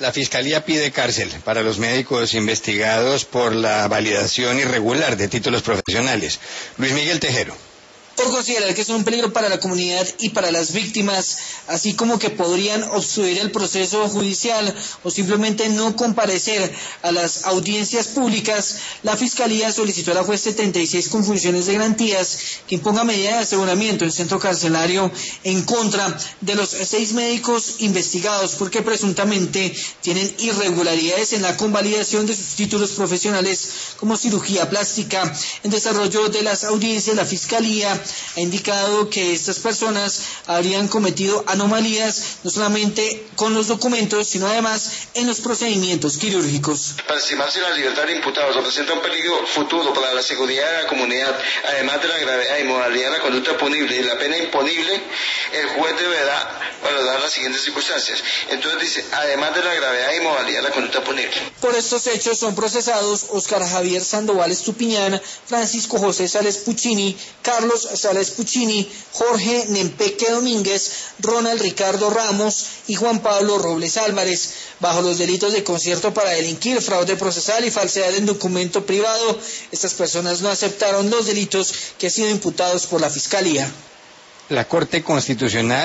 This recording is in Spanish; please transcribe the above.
La Fiscalía pide cárcel para los médicos investigados por la validación irregular de títulos profesionales. Luis Miguel Tejero. Por considerar que son un peligro para la comunidad y para las víctimas, así como que podrían obstruir el proceso judicial o simplemente no comparecer a las audiencias públicas, la Fiscalía solicitó a la juez 76 con funciones de garantías que imponga medida de aseguramiento en centro carcelario en contra de los 6 médicos investigados porque presuntamente tienen irregularidades en la convalidación de sus títulos profesionales como cirugía plástica. En desarrollo de las audiencias, la Fiscalía ha indicado que estas personas habrían cometido anomalías no solamente con los documentos, sino además en los procedimientos quirúrgicos. Para estimarse la libertad de imputados representa un peligro futuro para la seguridad de la comunidad, además de la gravedad y modalidad de la conducta punible y la pena imponible, el juez deberá valorar las siguientes circunstancias. Entonces dice, además de la gravedad y modalidad de la conducta punible. Por estos hechos son procesados Óscar Javier Sandoval Estupiñán, Francisco José Sales Puccini, Carlos Sales Puccini, Jorge Nempeque Domínguez, Ronald Ricardo Ramos y Juan Pablo Robles Álvarez, bajo los delitos de concierto para delinquir, fraude procesal y falsedad en documento privado. Estas personas no aceptaron los delitos que han sido imputados por la Fiscalía. La Corte Constitucional